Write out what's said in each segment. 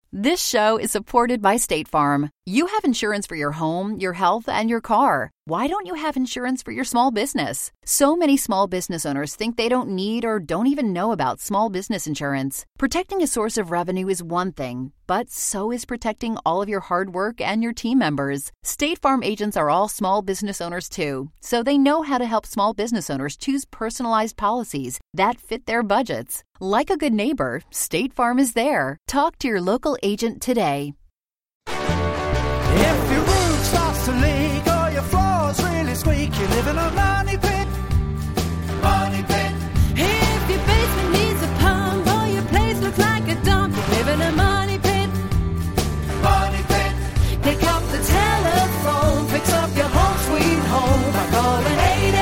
This show is supported by State Farm. You have insurance for your home, your health, and your car. Why don't you have insurance for your small business? So many small business owners think they don't need or don't even know about small business insurance. Protecting a source of revenue is one thing, but so is protecting all of your hard work and your team members. State Farm agents are all small business owners too, so they know how to help small business owners choose personalized policies that fit their budgets. Like a good neighbor, State Farm is there. Talk to your local agent today. If your roof starts to leak or your floor's really squeak, you live in a money pit. Money pit. If your basement needs a pump or your place looks like a dump, you live in a money pit. Money pit. Pick up the telephone, fix up your home sweet home by calling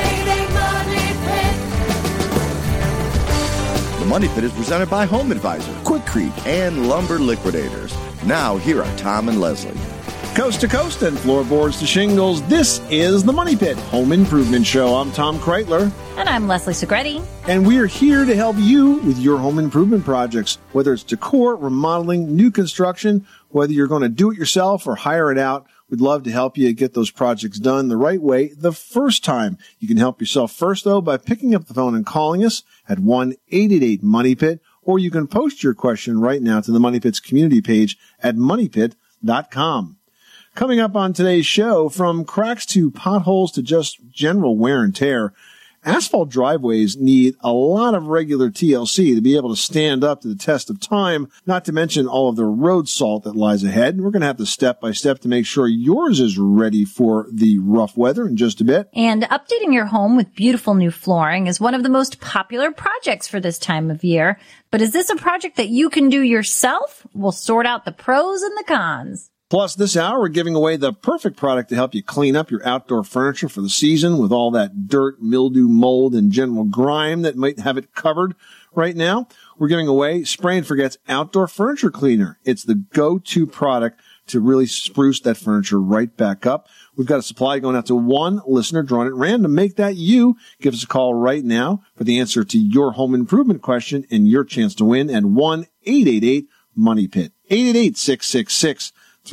888-MONEY-PIT. The Money Pit is presented by Home Advisor, Quikrete, and Lumber Liquidators. Now, here are Tom and Leslie. Coast to coast and floorboards to shingles, this is the Money Pit Home Improvement Show. I'm Tom Kreitler. And I'm Leslie Segretti. And we are here to help you with your home improvement projects, whether it's decor, remodeling, new construction, whether you're going to do it yourself or hire it out. We'd love to help you get those projects done the right way the first time. You can help yourself first, though, by picking up the phone and calling us at 1-888-MONEY-PIT, or you can post your question right now to the Money Pit's community page at moneypit.com. Coming up on today's show, from cracks to potholes to just general wear and tear, asphalt driveways need a lot of regular TLC to be able to stand up to the test of time, not to mention all of the road salt that lies ahead. And we're going to have to step by step to make sure yours is ready for the rough weather in just a bit. And updating your home with beautiful new flooring is one of the most popular projects for this time of year. But is this a project that you can do yourself? We'll sort out the pros and the cons. Plus, this hour, we're giving away the perfect product to help you clean up your outdoor furniture for the season with all that dirt, mildew, mold, and general grime that might have it covered right now. We're giving away Spray and Forget's Outdoor Furniture Cleaner. It's the go-to product to really spruce that furniture right back up. We've got a supply going out to one listener drawn at random. Make that you. Give us a call right now for the answer to your home improvement question and your chance to win at 1-888-MONEY-PIT. 888-666-3974.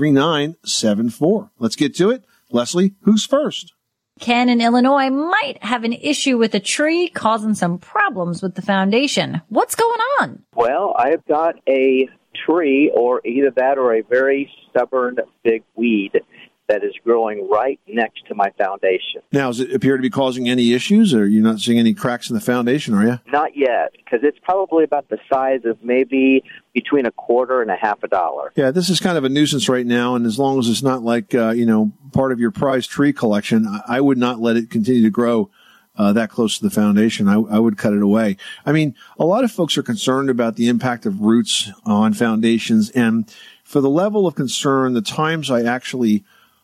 Let's get to it. Leslie, who's first? Ken in Illinois might have an issue with a tree causing some problems with the foundation. What's going on? Well, I've got a tree, or either that or a very stubborn big weed that is growing right next to my foundation. Now, does it appear to be causing any issues, or you're not seeing any cracks in the foundation, are you? Not yet, because it's probably about the size of maybe between $0.25 and $0.50. Yeah, this is kind of a nuisance right now, and as long as it's not like, part of your prized tree collection, I would not let it continue to grow that close to the foundation. I would cut it away. I mean, a lot of folks are concerned about the impact of roots on foundations, and for the level of concern, the times I actually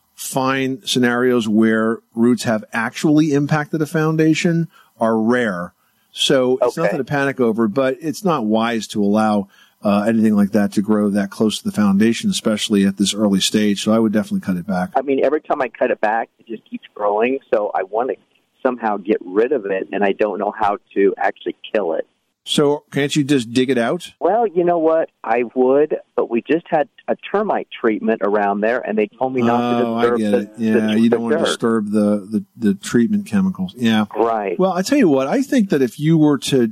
find scenarios where roots have actually impacted a foundation are rare. So it's nothing to panic over, but it's not wise to allow anything like that to grow that close to the foundation, especially at this early stage. So I would definitely cut it back. I mean, every time I cut it back, it just keeps growing. So I want to somehow get rid of it, and I don't know how to actually kill it. So can't you just dig it out? Well, you know what? I would, but we just had a termite treatment around there, and they told me not to disturb I get it. Yeah, you don't want to disturb the treatment chemicals. Yeah. Right. Well, I tell you what, I think that if you were to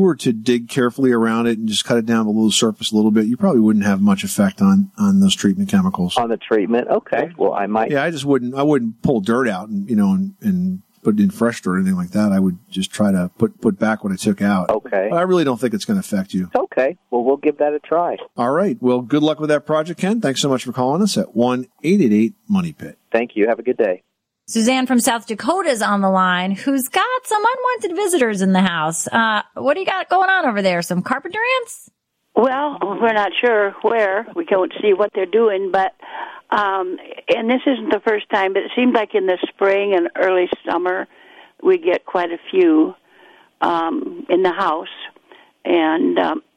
dig carefully around it and just cut it down below the surface a little bit, you probably wouldn't have much effect on those treatment chemicals. On the treatment? Okay. Well, I might. Yeah, I wouldn't pull dirt out and put in fresh dirt or anything like that. I would just try to put back what I took out. Okay. But I really don't think it's going to affect you. Okay. Well, we'll give that a try. All right. Well, good luck with that project, Ken. Thanks so much for calling us at 1-888-MONEY-PIT. Thank you. Have a good day. Suzanne from South Dakota is on the line, who's got some unwanted visitors in the house. What do you got going on over there? Some carpenter ants? Well, we're not sure where. We can't see what they're doing, but and this isn't the first time, but it seems like in the spring and early summer we get quite a few in the house, and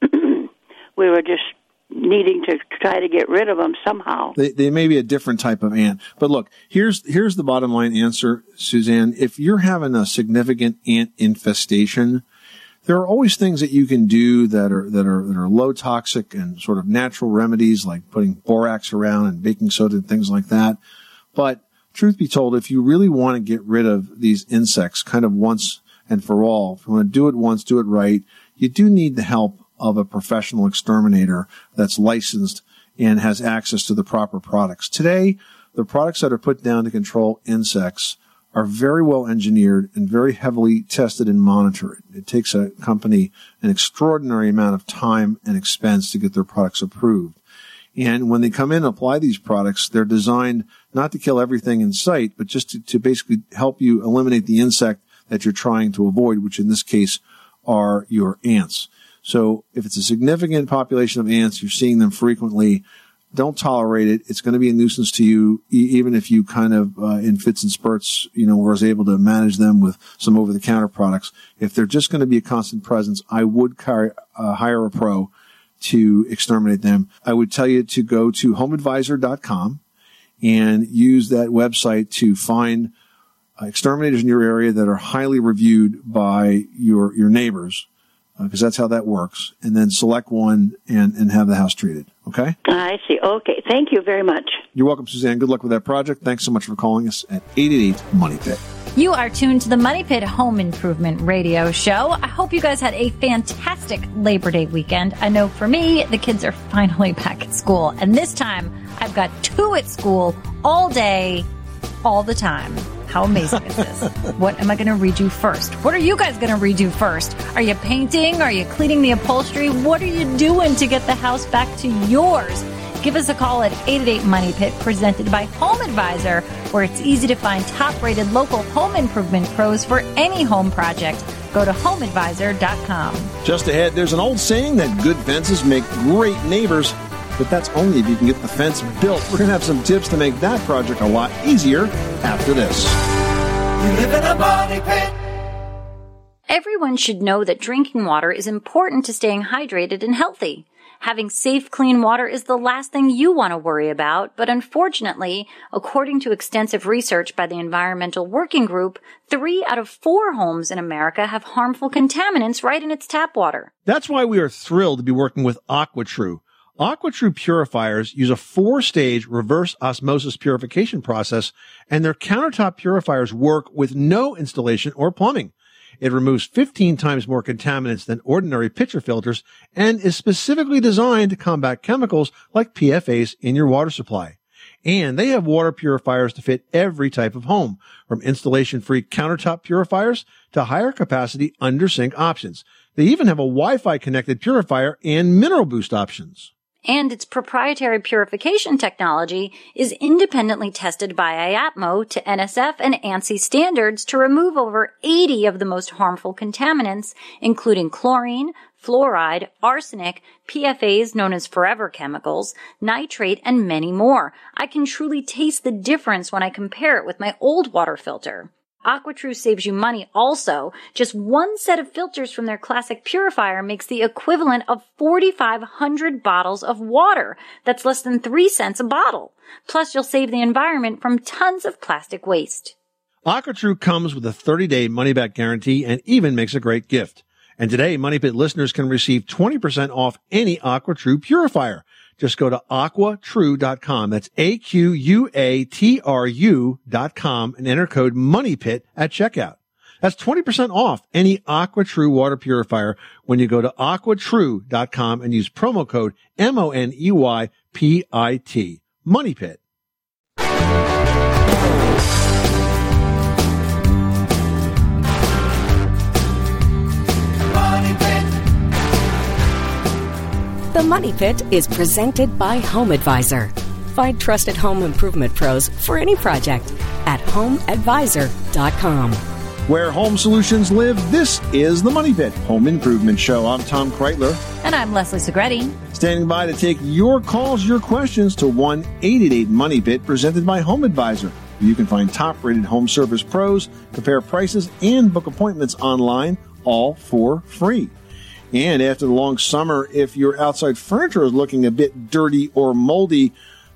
we were just needing to try to get rid of them somehow. They may be a different type of ant. But look, here's the bottom line answer, Suzanne. If you're having a significant ant infestation, There are always things that you can do that are low toxic and sort of natural remedies, like putting borax around and baking soda and things like that. But truth be told, if you really want to get rid of these insects kind of once and for all, if you want to do it once, do it right, you do need the help of a professional exterminator that's licensed and has access to the proper products. Today, the products that are put down to control insects are very well engineered and very heavily tested and monitored. It takes a company an extraordinary amount of time and expense to get their products approved. And when they come in and apply these products, they're designed not to kill everything in sight, but just to basically help you eliminate the insect that you're trying to avoid, which in this case are your ants. So if it's a significant population of ants, you're seeing them frequently, don't tolerate it. It's going to be a nuisance to you, even if you kind of, in fits and spurts, was able to manage them with some over-the-counter products. If they're just going to be a constant presence, I would hire a pro to exterminate them. I would tell you to go to homeadvisor.com and use that website to find exterminators in your area that are highly reviewed by your neighbors, because that's how that works, and then select one and have the house treated. Okay? I see. Okay. Thank you very much. You're welcome, Suzanne. Good luck with that project. Thanks so much for calling us at 888-MONEY-PIT. You are tuned to the Money Pit Home Improvement Radio Show. I hope you guys had a fantastic Labor Day weekend. I know for me, the kids are finally back at school, and this time I've got 2 at school all day, all the time. How amazing is this? What am I going to redo first? What are you guys going to redo first? Are you painting? Are you cleaning the upholstery? What are you doing to get the house back to yours? Give us a call at 888-MONEY-PIT, presented by Home Advisor, where it's easy to find top-rated local home improvement pros for any home project. Go to homeadvisor.com. Just ahead, there's an old saying that good fences make great neighbors, but that's only if you can get the fence built. We're going to have some tips to make that project a lot easier after this. You live in a money pit. Everyone should know that drinking water is important to staying hydrated and healthy. Having safe, clean water is the last thing you want to worry about, but unfortunately, according to extensive research by the Environmental Working Group, 3 out of 4 homes in America have harmful contaminants right in its tap water. That's why we are thrilled to be working with AquaTrue. AquaTrue purifiers use a 4-stage reverse osmosis purification process, and their countertop purifiers work with no installation or plumbing. It removes 15 times more contaminants than ordinary pitcher filters and is specifically designed to combat chemicals like PFAS in your water supply. And they have water purifiers to fit every type of home, from installation-free countertop purifiers to higher capacity under-sink options. They even have a Wi-Fi connected purifier and mineral boost options. And its proprietary purification technology is independently tested by IAPMO to NSF and ANSI standards to remove over 80 of the most harmful contaminants, including chlorine, fluoride, arsenic, PFAS known as forever chemicals, nitrate, and many more. I can truly taste the difference when I compare it with my old water filter. AquaTrue saves you money also. Just one set of filters from their classic purifier makes the equivalent of 4,500 bottles of water. That's less than 3 cents a bottle. Plus, you'll save the environment from tons of plastic waste. AquaTrue comes with a 30-day money-back guarantee and even makes a great gift. And today, Money Pit listeners can receive 20% off any AquaTrue purifier. Just go to aquatrue.com. That's AQUATRU.com and enter code MONEYPIT at checkout. That's 20% off any AquaTrue water purifier when you go to aquatrue.com and use promo code MONEYPIT. MONEYPIT. The Money Pit is presented by Home Advisor. Find trusted home improvement pros for any project at homeadvisor.com. Where home solutions live, this is the Money Pit Home Improvement Show. I'm Tom Kreitler. And I'm Leslie Segretti. Standing by to take your calls, your questions to 1-888-MONEY-PIT, presented by Home Advisor. You can find top-rated home service pros, compare prices, and book appointments online, all for free. And after the long summer, if your outside furniture is looking a bit dirty or moldy,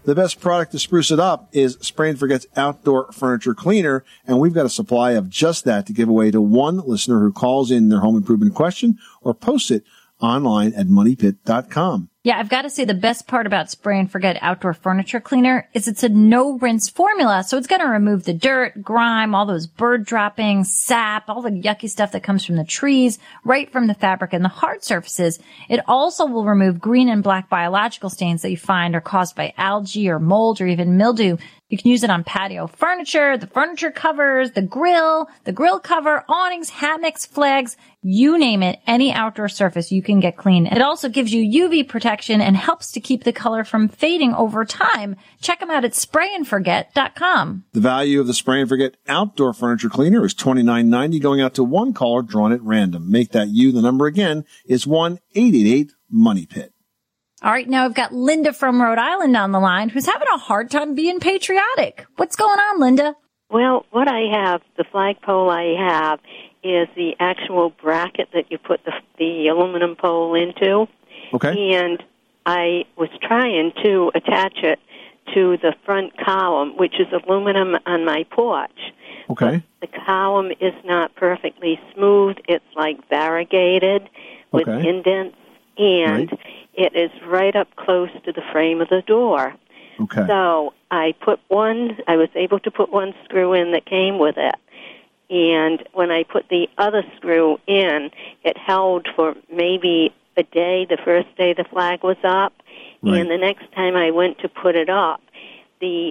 The best product to spruce it up is Spray and Forget's Outdoor Furniture Cleaner, and we've got a supply of just that to give away to one listener who calls in their home improvement question or posts it online at moneypit.com. Yeah, I've got to say the best part about Spray and Forget Outdoor Furniture Cleaner is it's a no-rinse formula, so it's going to remove the dirt, grime, all those bird droppings, sap, all the yucky stuff that comes from the trees, right from the fabric and the hard surfaces. It also will remove green and black biological stains that you find are caused by algae or mold or even mildew. You can use it on patio furniture, the furniture covers, the grill cover, awnings, hammocks, flags, you name it, any outdoor surface you can get clean. It also gives you UV protection and helps to keep the color from fading over time. Check them out at sprayandforget.com. The value of the Spray and Forget Outdoor Furniture Cleaner is $29.90, going out to one caller drawn at random. Make that you. The number again is 1-888-MONEYPIT. All right, now I've got Linda from Rhode Island on the line who's having a hard time being patriotic. What's going on, Linda? Well, what I have, the flagpole I have, is the actual bracket that you put the aluminum pole into. Okay. And I was trying to attach it to the front column, which is aluminum on my porch. Okay. But the column is not perfectly smooth. It's like variegated with indents, and it is right up close to the frame of the door. Okay. So I was able to put one screw in that came with it. And when I put the other screw in, it held for maybe a day, the first day the flag was up. Right. And the next time I went to put it up, the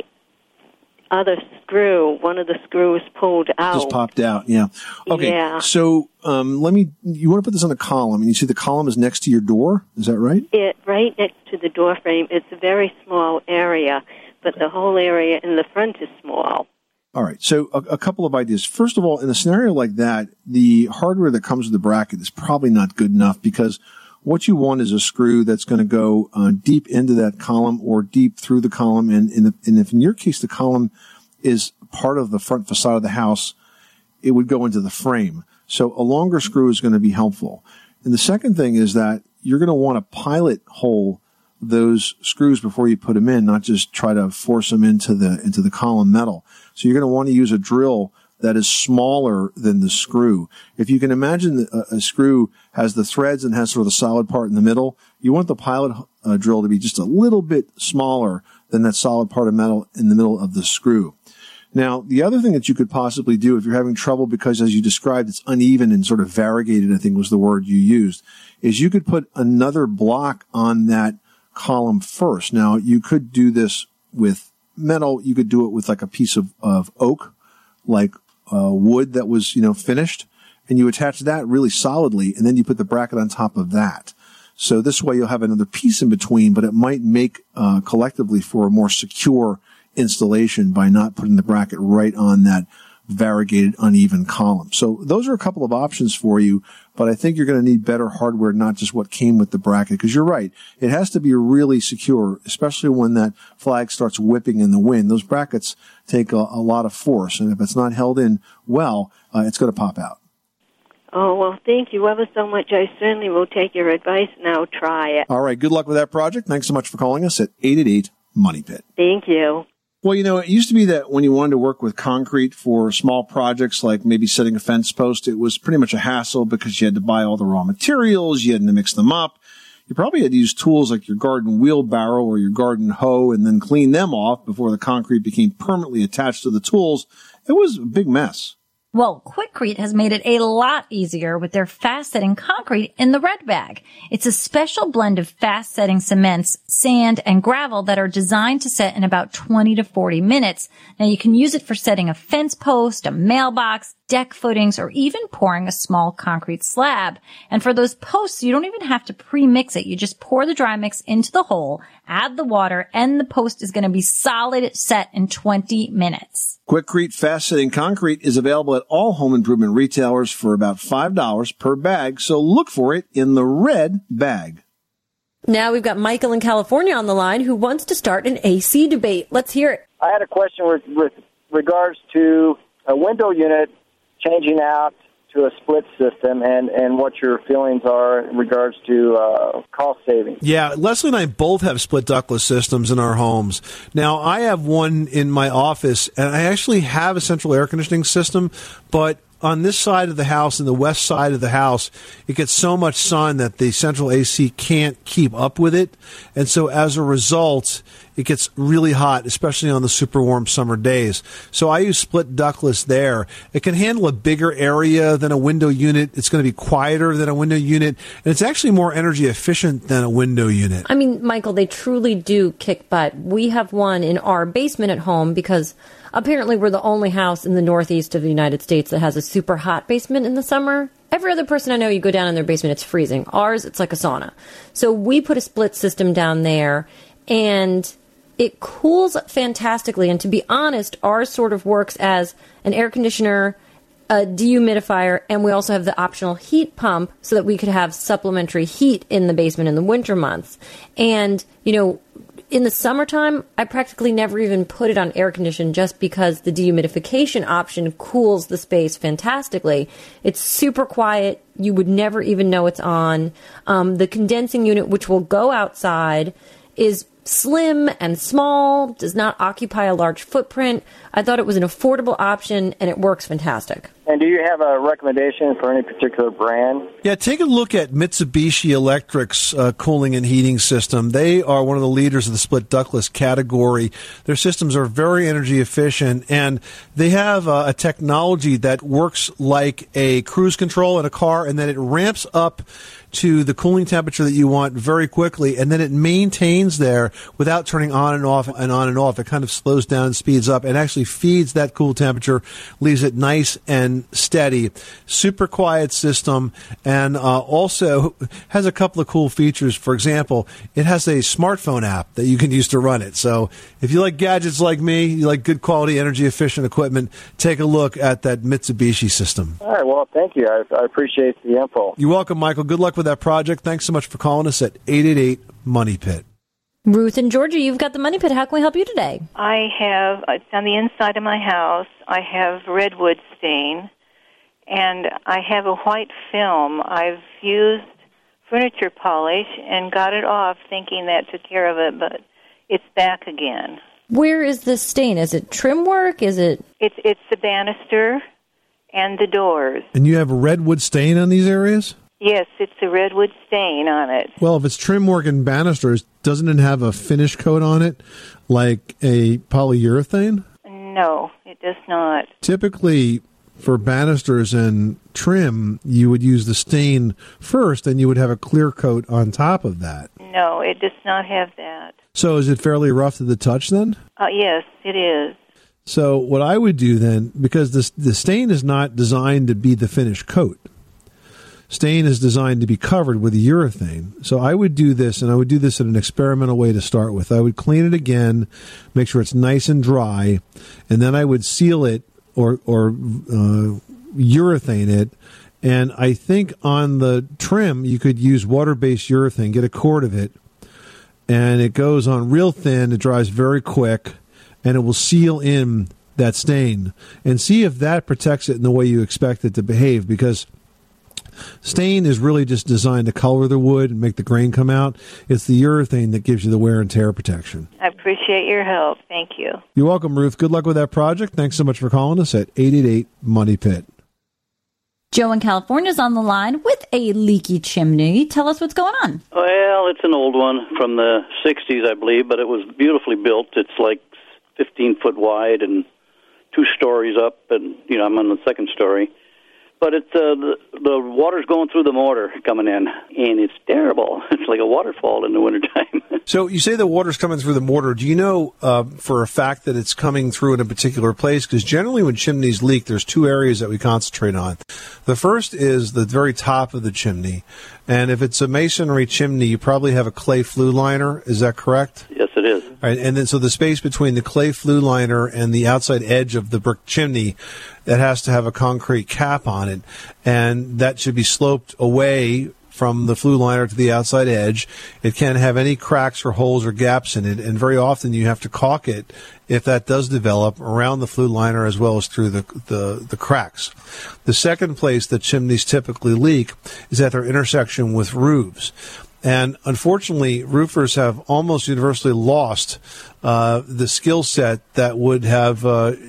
other screw, one of the screws pulled out. Just popped out, yeah. Okay, yeah. So you want to put this on a column, and you see the column is next to your door? Is that right? Right next to the door frame. It's a very small area, but the whole area in the front is small. All right, so a couple of ideas. First of all, in a scenario like that, the hardware that comes with the bracket is probably not good enough, because what you want is a screw that's going to go deep into that column or deep through the column. And if in your case the column is part of the front facade of the house, it would go into the frame. So a longer screw is going to be helpful. And the second thing is that you're going to want to pilot hole those screws before you put them in, not just try to force them into the column metal. So you're going to want to use a drill that is smaller than the screw. If you can imagine a screw has the threads and has sort of the solid part in the middle, you want the pilot drill to be just a little bit smaller than that solid part of metal in the middle of the screw. Now, the other thing that you could possibly do if you're having trouble because, as you described, it's uneven and sort of variegated, I think was the word you used, is you could put another block on that column first. Now, you could do this with metal. You could do it with like a piece of oak, like wood that was, finished, and you attach that really solidly, and then you put the bracket on top of that. So this way you'll have another piece in between, but it might make collectively for a more secure installation by not putting the bracket right on that variegated, uneven column. So those are a couple of options for you, but I think you're going to need better hardware, not just what came with the bracket, because you're right. It has to be really secure, especially when that flag starts whipping in the wind. Those brackets take a lot of force, and if it's not held in well, it's going to pop out. Oh, well, thank you ever so much. I certainly will take your advice and I'll try it. All right. Good luck with that project. Thanks so much for calling us at 888-MONEYPIT. Thank you. Well, it used to be that when you wanted to work with concrete for small projects, like maybe setting a fence post, it was pretty much a hassle because you had to buy all the raw materials, you had to mix them up. You probably had to use tools like your garden wheelbarrow or your garden hoe and then clean them off before the concrete became permanently attached to the tools. It was a big mess. Well, Quikrete has made it a lot easier with their fast-setting concrete in the red bag. It's a special blend of fast-setting cements, sand, and gravel that are designed to set in about 20 to 40 minutes. Now, you can use it for setting a fence post, a mailbox, deck footings, or even pouring a small concrete slab. And for those posts, you don't even have to pre-mix it. You just pour the dry mix into the hole, add the water, and the post is going to be solid set in 20 minutes. Quikrete fast-setting concrete is available at all home improvement retailers for about $5 per bag, so look for it in the red bag. Now we've got Michael in California on the line who wants to start an AC debate. Let's hear it. I had a question with regards to a window unit changing out to a split system and what your feelings are in regards to cost savings. Yeah, Leslie and I both have split ductless systems in our homes. Now, I have one in my office, and I actually have a central air conditioning system, but on this side of the house and the west side of the house, it gets so much sun that the central AC can't keep up with it. And so as a result, it gets really hot, especially on the super warm summer days. So I use split ductless there. It can handle a bigger area than a window unit. It's going to be quieter than a window unit. And it's actually more energy efficient than a window unit. I mean, Michael, they truly do kick butt. We have one in our basement at home because apparently we're the only house in the northeast of the United States that has a super hot basement in the summer. Every other person I know, you go down in their basement, it's freezing. Ours, it's like a sauna. So we put a split system down there, and it cools fantastically. And to be honest, ours sort of works as an air conditioner, a dehumidifier, and we also have the optional heat pump so that we could have supplementary heat in the basement in the winter months. And, you know, in the summertime, I practically never even put it on air condition just because the dehumidification option cools the space fantastically. It's super quiet. You would never even know it's on. The condensing unit, which will go outside, is slim and small, does not occupy a large footprint. I thought it was an affordable option, and it works fantastic. And do you have a recommendation for any particular brand? Yeah, take a look at Mitsubishi Electric's cooling and heating system. They are one of the leaders of the split ductless category. Their systems are very energy efficient, and they have a technology that works like a cruise control in a car, and then it ramps up to the cooling temperature that you want very quickly, and then it maintains there without turning on and off and on and off. It kind of slows down, speeds up, and actually feeds that cool temperature, leaves it nice and steady. Super quiet system, and also has a couple of cool features. For example, it has a smartphone app that you can use to run it. So if you like gadgets like me, you like good quality, energy efficient equipment, take a look at that Mitsubishi system. All right, well, thank you. I appreciate the info. You're welcome, Michael. Good luck with that project. Thanks so much for calling us at 888-MONEY-PIT. Ruth in Georgia, you've got the Money Pit. How can we help you today? I have, it's on the inside of my house, I have redwood stain, and I have a white film. I've used furniture polish and got it off thinking that took care of it, but it's back again. Where is this stain? Is it trim work? Is it? It's the banister and the doors. And you have a redwood stain on these areas? Yes, it's a redwood stain on it. Well, if it's trim work and banisters, doesn't it have a finish coat on it, like a polyurethane? No, it does not. Typically, for banisters and trim, you would use the stain first, and you would have a clear coat on top of that. No, it does not have that. So is it fairly rough to the touch then? Yes, it is. So what I would do then, because the stain is not designed to be the finished coat. Stain is designed to be covered with urethane. So I would do this, and I would do this in an experimental way to start with. I would clean it again, make sure it's nice and dry, and then I would seal it or urethane it. And I think on the trim, you could use water-based urethane, get a quart of it, and it goes on real thin, it dries very quick, and it will seal in that stain. And see if that protects it in the way you expect it to behave, because stain is really just designed to color the wood and make the grain come out. It's the urethane that gives you the wear and tear protection. I appreciate your help. Thank you. You're welcome, Ruth. Good luck with that project. Thanks so much for calling us at 888-MONEY-PIT. Joe in California is on the line with a leaky chimney. Tell us what's going on. Well, it's an old one from the 60s, I believe, but it was beautifully built. It's like 15 foot wide and 2 stories up, and I'm on the second story. But it's the water's going through the mortar coming in, and it's terrible. It's like a waterfall in the wintertime. So you say the water's coming through the mortar. Do you know for a fact that it's coming through in a particular place? Because generally when chimneys leak, there's 2 areas that we concentrate on. The first is the very top of the chimney. And if it's a masonry chimney, you probably have a clay flue liner. Is that correct? Yes, it is. All right, and then so the space between the clay flue liner and the outside edge of the brick chimney, that has to have a concrete cap on it, and that should be sloped away from the flue liner to the outside edge. It can't have any cracks or holes or gaps in it, and very often you have to caulk it if that does develop around the flue liner as well as through the cracks. The second place that chimneys typically leak is at their intersection with roofs. And unfortunately, roofers have almost universally lost the skill set that would have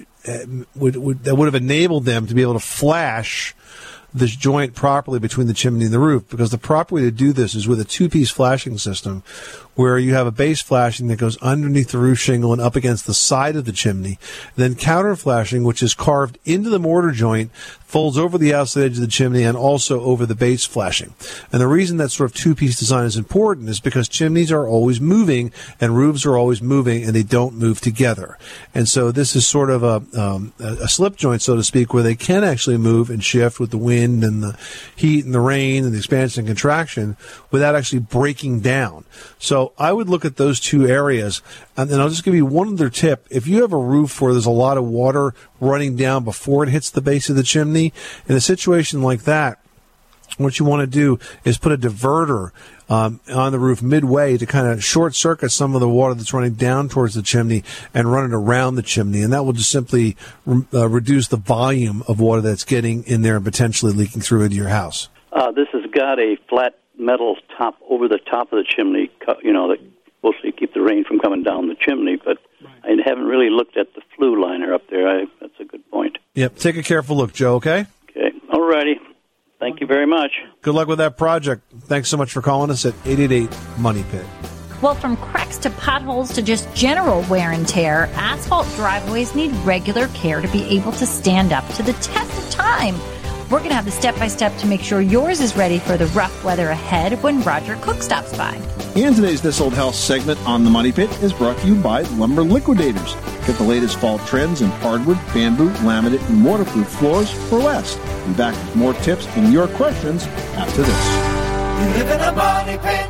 enabled them to be able to flash this joint properly between the chimney and the roof, because the proper way to do this is with a two-piece flashing system where you have a base flashing that goes underneath the roof shingle and up against the side of the chimney, then counter flashing, which is carved into the mortar joint, folds over the outside edge of the chimney and also over the base flashing. And the reason that sort of two-piece design is important is because chimneys are always moving and roofs are always moving, and they don't move together. And so this is sort of a slip joint, so to speak, where they can actually move and shift with the wind and the heat and the rain and the expansion and contraction without actually breaking down. So I would look at those two areas. And then I'll just give you one other tip. If you have a roof where there's a lot of water running down before it hits the base of the chimney, in a situation like that, what you want to do is put a diverter on the roof midway to kind of short circuit some of the water that's running down towards the chimney and run it around the chimney. And that will just simply reduce the volume of water that's getting in there and potentially leaking through into your house. This has got a flat metal top over the top of the chimney, that supposed to keep the rain from coming down the chimney, but I haven't really looked at the flue liner up there. That's a good point. Yep, take a careful look, Joe, okay? Okay, all righty. Thank you very much. Good luck with that project. Thanks so much for calling us at 888-MONEY-PIT. Well, from cracks to potholes to just general wear and tear, asphalt driveways need regular care to be able to stand up to the test of time. We're going to have the step-by-step to make sure yours is ready for the rough weather ahead when Roger Cook stops by. And today's This Old House segment on The Money Pit is brought to you by Lumber Liquidators. Get the latest fall trends in hardwood, bamboo, laminate, and waterproof floors for less. Be back with more tips and your questions after this. You live in a money pit.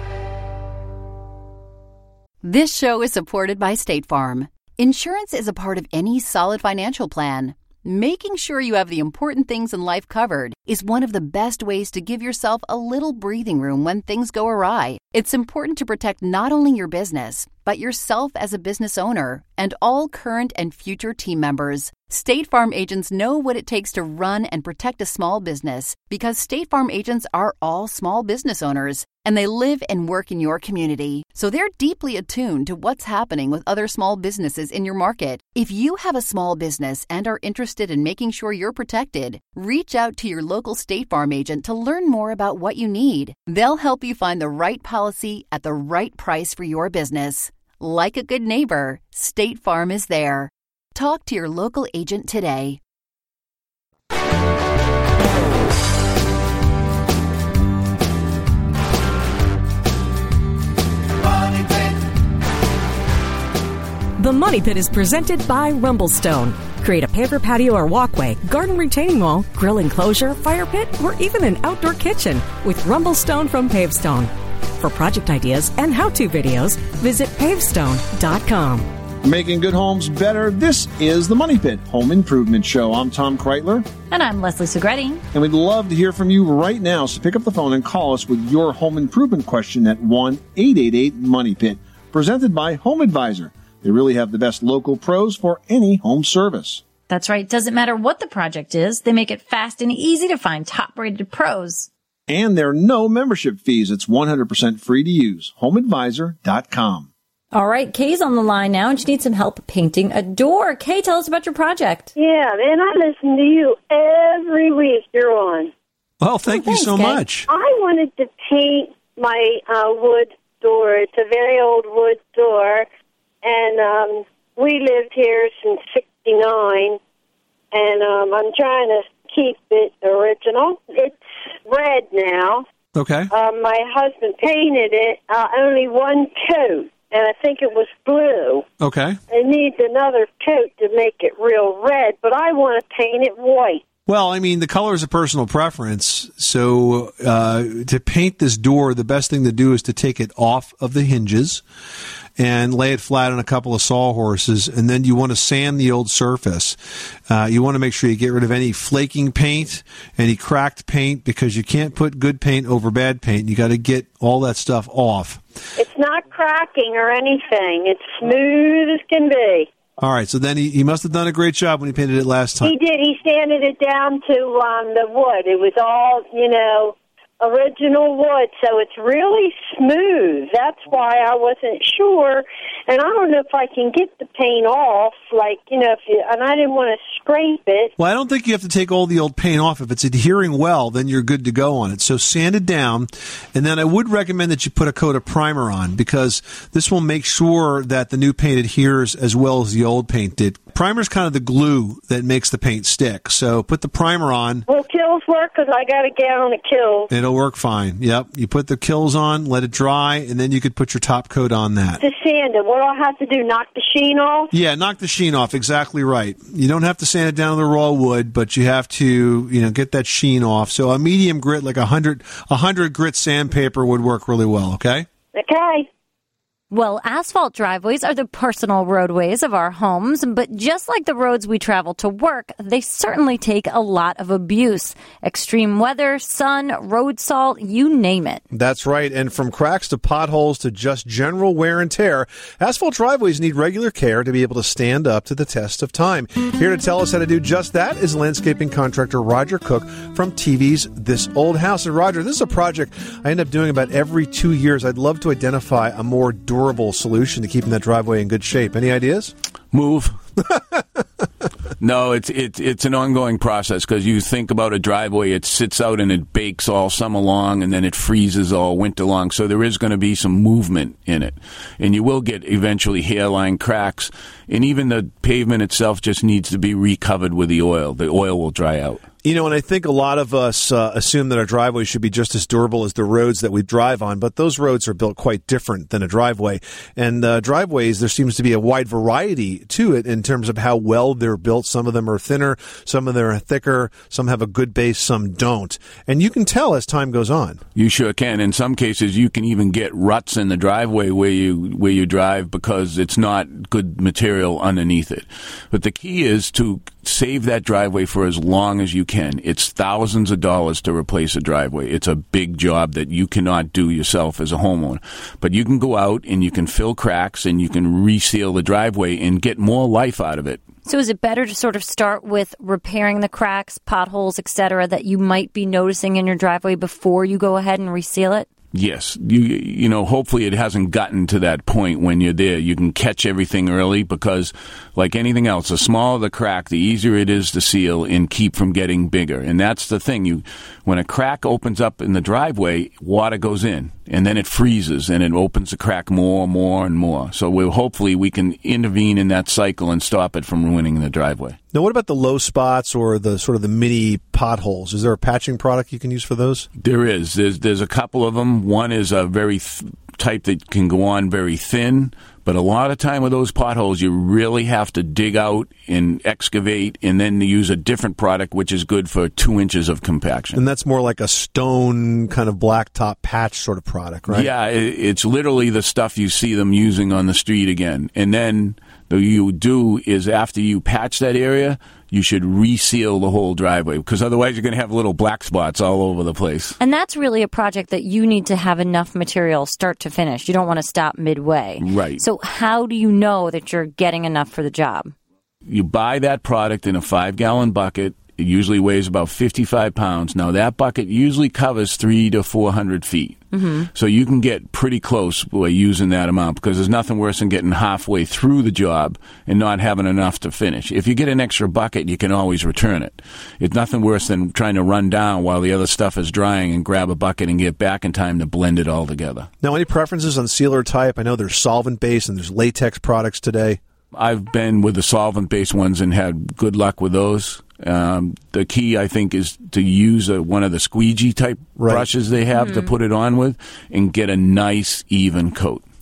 This show is supported by State Farm. Insurance is a part of any solid financial plan. Making sure you have the important things in life covered is one of the best ways to give yourself a little breathing room when things go awry. It's important to protect not only your business, but yourself as a business owner and all current and future team members. State Farm agents know what it takes to run and protect a small business because State Farm agents are all small business owners and they live and work in your community. So they're deeply attuned to what's happening with other small businesses in your market. If you have a small business and are interested in making sure you're protected, reach out to your local State Farm agent to learn more about what you need. They'll help you find the right policy at the right price for your business. Like a good neighbor, State Farm is there. Talk to your local agent today. The Money Pit is presented by Rumblestone. Create a paver patio or walkway, garden retaining wall, grill enclosure, fire pit, or even an outdoor kitchen with Rumblestone from Pavestone. For project ideas and how-to videos, visit pavestone.com. Making good homes better. This is the Money Pit Home Improvement Show. I'm Tom Kreitler. And I'm Leslie Segretti. And we'd love to hear from you right now. So pick up the phone and call us with your home improvement question at 1-888-MONEY-PIT. Presented by Home Advisor. They really have the best local pros for any home service. That's right. Doesn't matter what the project is. They make it fast and easy to find top-rated pros. And there are no membership fees. It's 100% free to use. HomeAdvisor.com. All right, Kay's on the line now, and she needs some help painting a door. Kay, tell us about your project. Yeah, man, I listen to you every week you're on. Well, thank you so much. I wanted to paint my wood door. It's a very old wood door, and we lived here since '69, and I'm trying to keep it original. It's red now. Okay. My husband painted it only one coat. And I think it was blue. Okay. It needs another coat to make it real red, but I want to paint it white. Well, I mean, the color is a personal preference. So to paint this door, the best thing to do is to take it off of the hinges and lay it flat on a couple of sawhorses, and then you want to sand the old surface. You want to make sure you get rid of any flaking paint, any cracked paint, because you can't put good paint over bad paint. You got to get all that stuff off. It's not cracking or anything. It's smooth as can be. All right, so then he must have done a great job when he painted it last time. He did. He sanded it down to the wood. It was all, original wood, so it's really smooth. That's why I wasn't sure, and I don't know if I can get the paint off, and I didn't want to scrape it. Well, I don't think you have to take all the old paint off. If it's adhering well, then you're good to go on it. So sand it down, and then I would recommend that you put a coat of primer on, because this will make sure that the new paint adheres as well as the old paint did. Primer's kind of the glue that makes the paint stick, so put the primer on. Will Kills work? Because I got to get on a Kills. It'll work fine. Yep. You put the Kills on, let it dry, and then you could put your top coat on that. To sand it, what do I have to do, knock the sheen off? Yeah, knock the sheen off. Exactly right. You don't have to sand it down to the raw wood, but you have to, get that sheen off. So a medium grit, like 100 grit sandpaper would work really well, okay? Okay. Well, asphalt driveways are the personal roadways of our homes, but just like the roads we travel to work, they certainly take a lot of abuse. Extreme weather, sun, road salt, you name it. That's right. And from cracks to potholes to just general wear and tear, asphalt driveways need regular care to be able to stand up to the test of time. Here to tell us how to do just that is landscaping contractor Roger Cook from TV's This Old House. And Roger, this is a project I end up doing about every 2 years. I'd love to identify a more durable solution to keeping that driveway in good shape. Any ideas? Move. No, it's an ongoing process, because you think about a driveway, it sits out and it bakes all summer long, and then it freezes all winter long. So there is going to be some movement in it, and you will get eventually hairline cracks, and even the pavement itself just needs to be recovered with the oil. The oil will dry out. And I think a lot of us assume that our driveways should be just as durable as the roads that we drive on, but those roads are built quite different than a driveway. And driveways, there seems to be a wide variety to it in terms of how well they're built. Some of them are thinner, some of them are thicker, some have a good base, some don't. And you can tell as time goes on. You sure can. In some cases, you can even get ruts in the driveway where you drive because it's not good material underneath it. But the key is to save that driveway for as long as you can. It's thousands of dollars to replace a driveway. It's a big job that you cannot do yourself as a homeowner. But you can go out and you can fill cracks and you can reseal the driveway and get more life out of it. So is it better to sort of start with repairing the cracks, potholes, etc., that you might be noticing in your driveway before you go ahead and reseal it? Yes. You know, hopefully it hasn't gotten to that point when you're there. You can catch everything early because, like anything else, the smaller the crack, the easier it is to seal and keep from getting bigger. And that's the thing. When a crack opens up in the driveway, water goes in, and then it freezes, and it opens the crack more and more. So hopefully we can intervene in that cycle and stop it from ruining the driveway. Now, what about the low spots or the sort of the mini potholes? Is there a patching product you can use for those? There is. There's a couple of them. One is a very type that can go on very thin, but a lot of time with those potholes, you really have to dig out and excavate and then use a different product, which is good for 2 inches of compaction. And that's more like a stone kind of blacktop patch sort of product, right? Yeah, it's literally the stuff you see them using on the street again. And then what you do is after you patch that area, you should reseal the whole driveway because otherwise you're going to have little black spots all over the place. And that's really a project that you need to have enough material start to finish. You don't want to stop midway. Right. So how do you know that you're getting enough for the job? You buy that product in a 5-gallon bucket. It usually weighs about 55 pounds. Now, that bucket usually covers 300 to 400 feet. Mm-hmm. So you can get pretty close by using that amount because there's nothing worse than getting halfway through the job and not having enough to finish. If you get an extra bucket, you can always return it. It's nothing worse than trying to run down while the other stuff is drying and grab a bucket and get back in time to blend it all together. Now, any preferences on sealer type? I know there's solvent-based and there's latex products today. I've been with the solvent-based ones and had good luck with those. The key, I think, is to use one of the squeegee type brushes they have to put it on with and get a nice, even coat.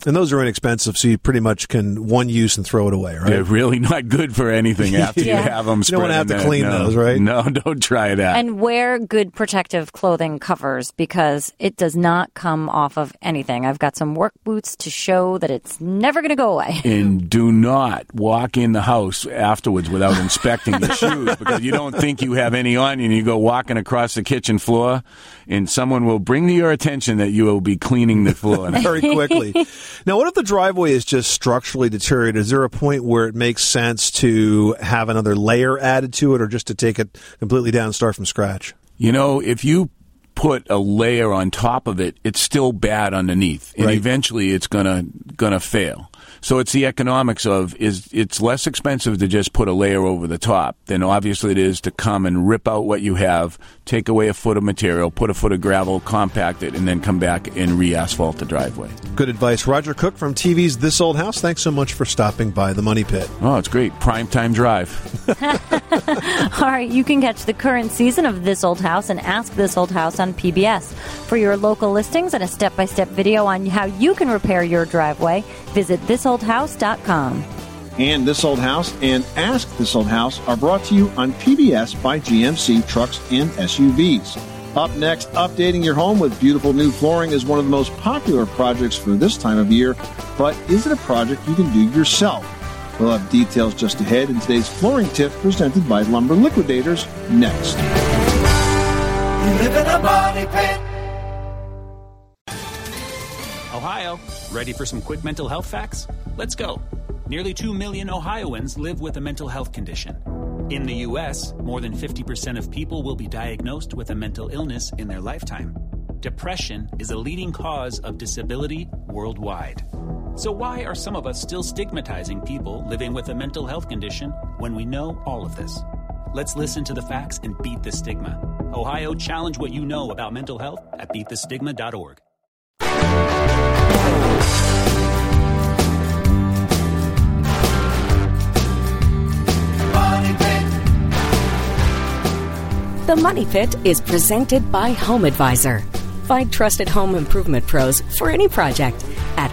And those are inexpensive, so you pretty much can one use and throw it away, right? They're really not good for anything after you have them You spread. don't want to have to clean no, those, right? No, don't try that. And wear good protective clothing covers because it does not come off of anything. I've got some work boots to show that it's never going to go away. And do not walk in the house afterwards without inspecting your shoes because you don't think you have any on you and you go walking across the kitchen floor and someone will bring to your attention that you will be cleaning the floor. Very quickly. Now, what if the driveway is just structurally deteriorated? Is there a point where it makes sense to have another layer added to it or just to take it completely down and start from scratch? You know, if you put a layer on top of it, it's still bad underneath, and eventually it's gonna fail. So it's the economics of it's less expensive to just put a layer over the top than obviously it is to come and rip out what you have, take away a foot of material, put a foot of gravel, compact it, and then come back and re-asphalt the driveway. Good advice. Roger Cook from TV's This Old House, thanks so much for stopping by the Money Pit. Oh, it's great. Primetime drive. All right, you can catch the current season of This Old House and Ask This Old House on PBS. For your local listings and a step-by-step video on how you can repair your driveway, visit thisoldhouse.com. And This Old House and Ask This Old House are brought to you on PBS by GMC Trucks and SUVs. Up next, updating your home with beautiful new flooring is one of the most popular projects for this time of year, but is it a project you can do yourself? We'll have details just ahead in today's flooring tip presented by Lumber Liquidators next. You live in a money pit. Ohio, ready for some quick mental health facts? Let's go. Nearly 2 million Ohioans live with a mental health condition. In the U.S., more than 50% of people will be diagnosed with a mental illness in their lifetime. Depression is a leading cause of disability worldwide. So why are some of us still stigmatizing people living with a mental health condition when we know all of this? Let's listen to the facts and beat the stigma. Ohio, challenge what you know about mental health at beatthestigma.org. The Money Pit is presented by Home Advisor. Find trusted home improvement pros for any project at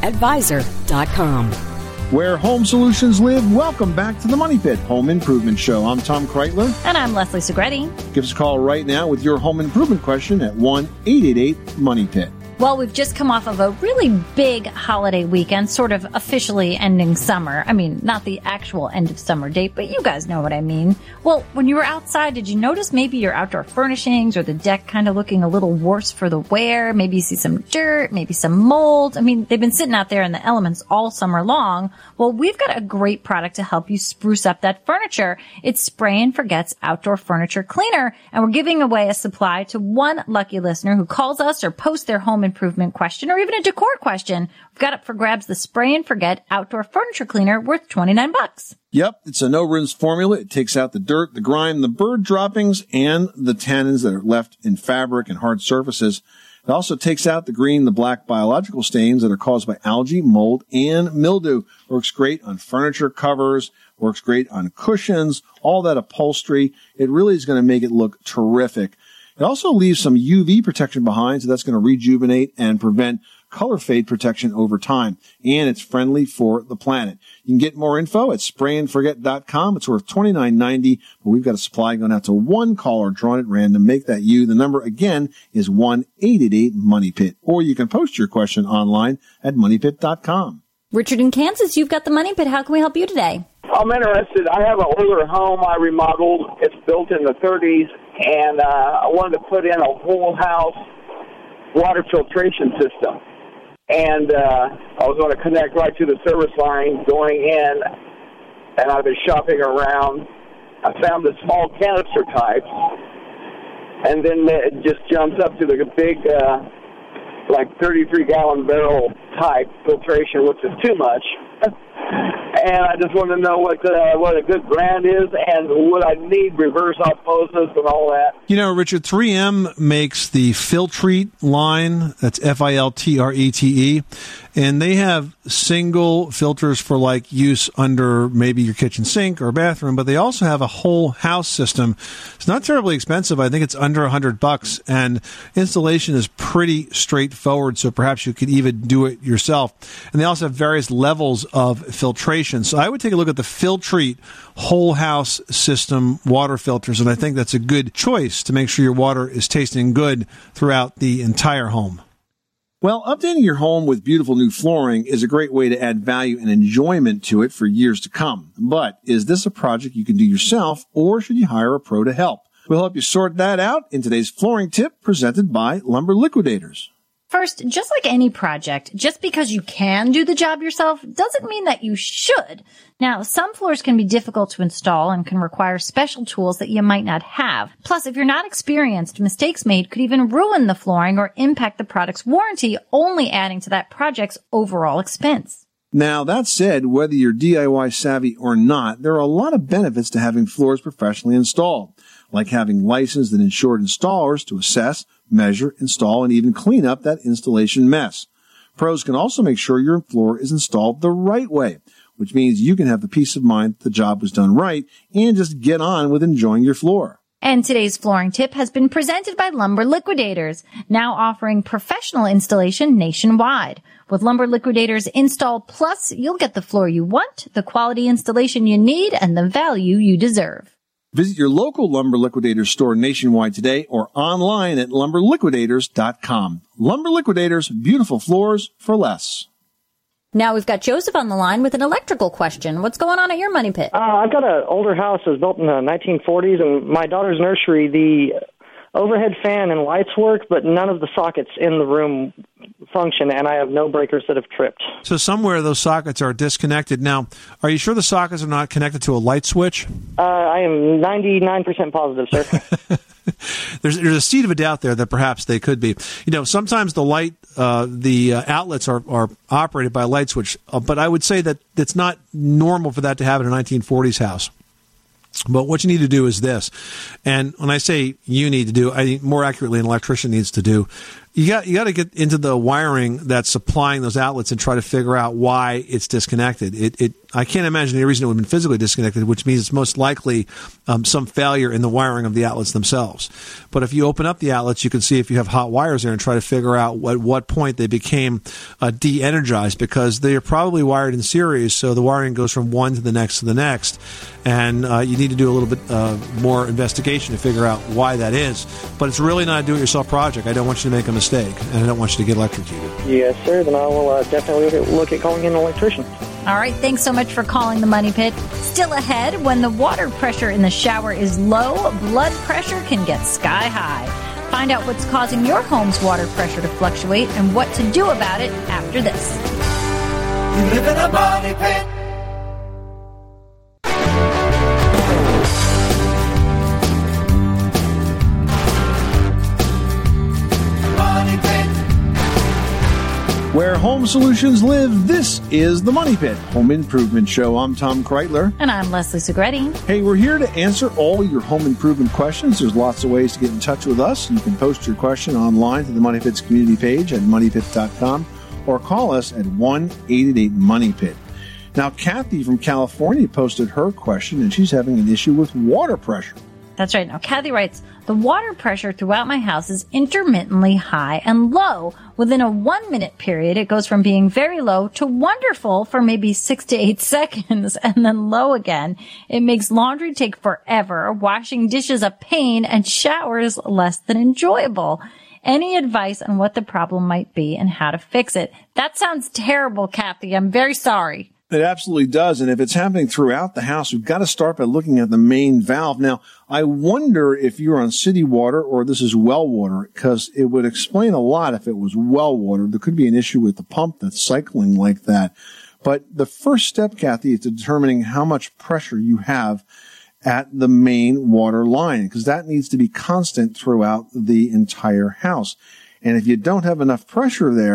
homeadvisor.com. Where home solutions live, welcome back to the Money Pit Home Improvement Show. I'm Tom Kreitler. And I'm Leslie Segretti. Give us a call right now with your home improvement question at 1-888-MONEY-PIT. Well, we've just come off of a really big holiday weekend, sort of officially ending summer. I mean, not the actual end of summer date, but you guys know what I mean. Well, when you were outside, did you notice maybe your outdoor furnishings or the deck kind of looking a little worse for the wear? Maybe you see some dirt, maybe some mold. I mean, they've been sitting out there in the elements all summer long. Well, we've got a great product to help you spruce up that furniture. It's Spray and Forget's Outdoor Furniture Cleaner, and we're giving away a supply to one lucky listener who calls us or posts their home improvement question or even a decor question. We've got up for grabs the Spray and Forget Outdoor Furniture Cleaner worth $29. Yep, it's a no-rinse formula. It takes out the dirt, the grime, the bird droppings, and the tannins that are left in fabric and hard surfaces. It also takes out the green, the black biological stains that are caused by algae, mold, and mildew. Works great on furniture covers, works great on cushions, all that upholstery. It really is going to make it look terrific. It also leaves some UV protection behind, so that's going to rejuvenate and prevent color fade protection over time. And it's friendly for the planet. You can get more info at sprayandforget.com. It's worth $29.90, but we've got a supply going out to one caller drawn at random. Make that you. The number again is 1-888-MONEY-PIT. Or you can post your question online at moneypit.com. Richard in Kansas, you've got the Money Pit. How can we help you today? I'm interested. I have an older home I remodeled. It's built in the 30s, and I wanted to put in a whole house water filtration system. And I was going to connect right to the service line going in, and I've been shopping around. I found the small canister types, and then it just jumps up to the big, like 33-gallon barrel type filtration, which is too much. And I just want to know what a good brand is, and would I need reverse osmosis and all that? You know, Richard, 3M makes the Filtrete line. That's Filtrete. And they have single filters for like use under maybe your kitchen sink or bathroom, but they also have a whole house system. It's not terribly expensive. I think it's under $100, and installation is pretty straightforward. So perhaps you could even do it yourself. And they also have various levels of filtration. So I would take a look at the Filtrete whole house system water filters, and I think that's a good choice to make sure your water is tasting good throughout the entire home. Well, updating your home with beautiful new flooring is a great way to add value and enjoyment to it for years to come. But is this a project you can do yourself, or should you hire a pro to help? We'll help you sort that out in today's flooring tip presented by Lumber Liquidators. First, just like any project, just because you can do the job yourself doesn't mean that you should. Now, some floors can be difficult to install and can require special tools that you might not have. Plus, if you're not experienced, mistakes made could even ruin the flooring or impact the product's warranty, only adding to that project's overall expense. Now, that said, whether you're DIY savvy or not, there are a lot of benefits to having floors professionally installed, like having licensed and insured installers to assess, measure, install, and even clean up that installation mess. Pros can also make sure your floor is installed the right way, which means you can have the peace of mind that the job was done right and just get on with enjoying your floor. And today's flooring tip has been presented by Lumber Liquidators, now offering professional installation nationwide. With Lumber Liquidators Install Plus, you'll get the floor you want, the quality installation you need, and the value you deserve. Visit your local Lumber Liquidators store nationwide today or online at lumberliquidators.com. Lumber Liquidators, beautiful floors for less. Now we've got Joseph on the line with an electrical question. What's going on at your money pit? I've got an older house that was built in the 1940s, and my daughter's nursery, the overhead fan and lights work, but none of the sockets in the room function, and I have no breakers that have tripped. So somewhere those sockets are disconnected. Now, are you sure the sockets are not connected to a light switch? I am 99% positive, sir. There's a seed of a doubt there that perhaps they could be. You know, sometimes the light, the outlets are operated by a light switch, but I would say that it's not normal for that to happen in a 1940s house. But what you need to do is this, and when I say you need to do, I think more accurately an electrician needs to do, you got to get into the wiring that's supplying those outlets and try to figure out why it's disconnected. I can't imagine any reason it would have been physically disconnected, which means it's most likely some failure in the wiring of the outlets themselves. But if you open up the outlets, you can see if you have hot wires there and try to figure out at what point they became de-energized, because they are probably wired in series, so the wiring goes from one to the next to the next. And you need to do a little bit more investigation to figure out why that is. But it's really not a do-it-yourself project. I don't want you to make a mistake, and I don't want you to get electrocuted. Yes, sir. Then I will definitely look at calling in an electrician. All right, thanks so much for calling the Money Pit. Still ahead, when the water pressure in the shower is low, blood pressure can get sky high. Find out what's causing your home's water pressure to fluctuate and what to do about it after this. You live in a money pit. Where home solutions live, this is the Money Pit Home Improvement Show. I'm Tom Kreitler. And I'm Leslie Segretti. Hey, we're here to answer all your home improvement questions. There's lots of ways to get in touch with us. You can post your question online to the Money Pit's community page at moneypit.com or call us at 1-888-MONEYPIT. Now, Kathy from California posted her question, and she's having an issue with water pressure. That's right. Now, Kathy writes, the water pressure throughout my house is intermittently high and low. Within a 1-minute period, it goes from being very low to wonderful for maybe 6 to 8 seconds and then low again. It makes laundry take forever, washing dishes a pain, and showers less than enjoyable. Any advice on what the problem might be and how to fix it? That sounds terrible, Kathy. I'm very sorry. It absolutely does. And if it's happening throughout the house, we've got to start by looking at the main valve. Now, I wonder if you're on city water or this is well water, because it would explain a lot if it was well water. There could be an issue with the pump that's cycling like that. But the first step, Kathy, is determining how much pressure you have at the main water line, because that needs to be constant throughout the entire house. And if you don't have enough pressure there,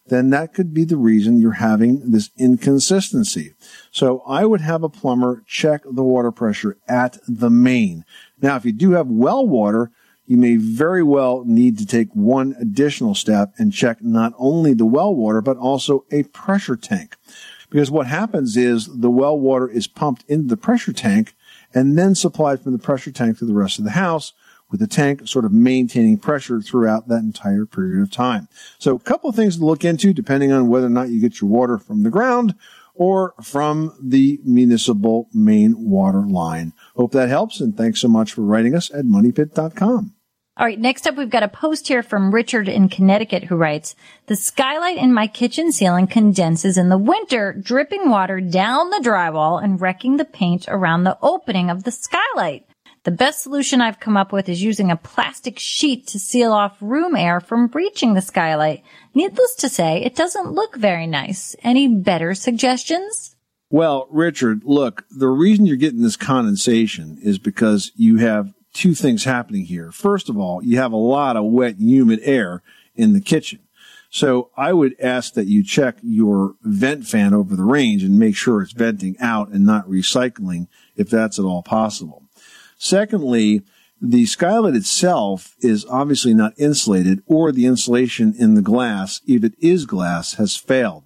then that could be the reason you're having this inconsistency. So I would have a plumber check the water pressure at the main. Now, if you do have well water, you may very well need to take one additional step and check not only the well water, but also a pressure tank. Because what happens is the well water is pumped into the pressure tank and then supplied from the pressure tank to the rest of the house, with the tank sort of maintaining pressure throughout that entire period of time. So a couple of things to look into depending on whether or not you get your water from the ground or from the municipal main water line. Hope that helps, and thanks so much for writing us at moneypit.com. All right, next up, we've got a post here from Richard in Connecticut who writes, the skylight in my kitchen ceiling condenses in the winter, dripping water down the drywall and wrecking the paint around the opening of the skylight. The best solution I've come up with is using a plastic sheet to seal off room air from breaching the skylight. Needless to say, it doesn't look very nice. Any better suggestions? Well, Richard, look, the reason you're getting this condensation is because you have two things happening here. First of all, you have a lot of wet, humid air in the kitchen. So I would ask that you check your vent fan over the range and make sure it's venting out and not recycling if that's at all possible. Secondly, the skylight itself is obviously not insulated, or the insulation in the glass, if it is glass, has failed.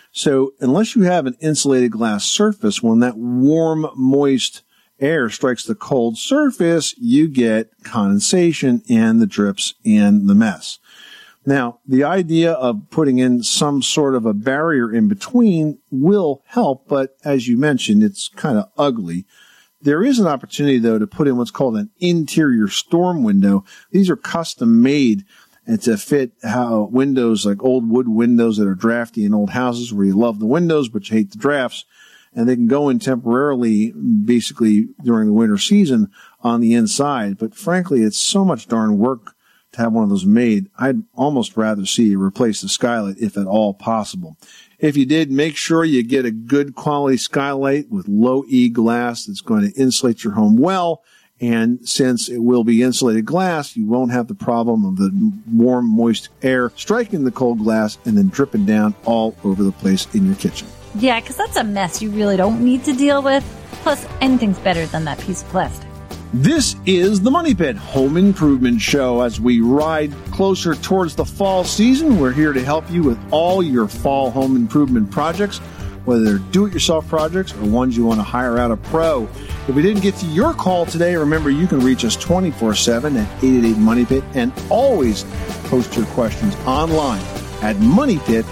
So unless you have an insulated glass surface, when that warm, moist air strikes the cold surface, you get condensation and the drips and the mess. Now, the idea of putting in some sort of a barrier in between will help, but as you mentioned, it's kind of ugly. There is an opportunity, though, to put in what's called an interior storm window. These are custom made and to fit how windows, like old wood windows that are drafty in old houses where you love the windows but you hate the drafts. And they can go in temporarily, basically during the winter season on the inside. But frankly, it's so much darn work to have one of those made. I'd almost rather see you replace the skylight if at all possible. If you did, make sure you get a good quality skylight with low E glass that's going to insulate your home well. And since it will be insulated glass, you won't have the problem of the warm, moist air striking the cold glass and then dripping down all over the place in your kitchen. Yeah, because that's a mess you really don't need to deal with. Plus, anything's better than that piece of plastic. This is the Money Pit Home Improvement Show. As we ride closer towards the fall season, we're here to help you with all your fall home improvement projects, whether they're do-it-yourself projects or ones you want to hire out a pro. If we didn't get to your call today, remember you can reach us 24/7 at 888-MONEYPIT and always post your questions online at moneypit.com.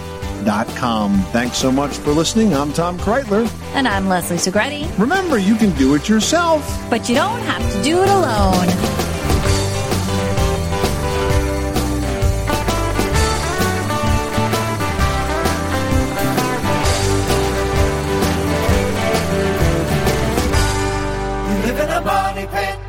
Thanks so much for listening. I'm Tom Kreitler. And I'm Leslie Segretti. Remember, you can do it yourself, but you don't have to do it alone. You live in a money pit.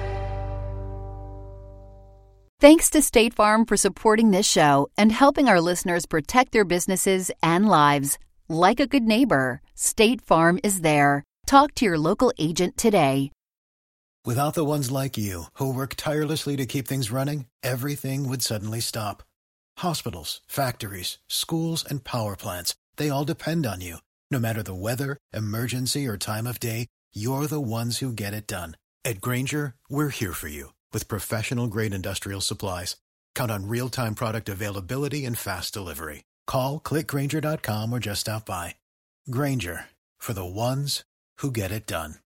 Thanks to State Farm for supporting this show and helping our listeners protect their businesses and lives. Like a good neighbor, State Farm is there. Talk to your local agent today. Without the ones like you, who work tirelessly to keep things running, everything would suddenly stop. Hospitals, factories, schools, and power plants, they all depend on you. No matter the weather, emergency, or time of day, you're the ones who get it done. At Grainger, we're here for you with professional-grade industrial supplies. Count on real-time product availability and fast delivery. Call, click Grainger.com, or just stop by. Grainger, for the ones who get it done.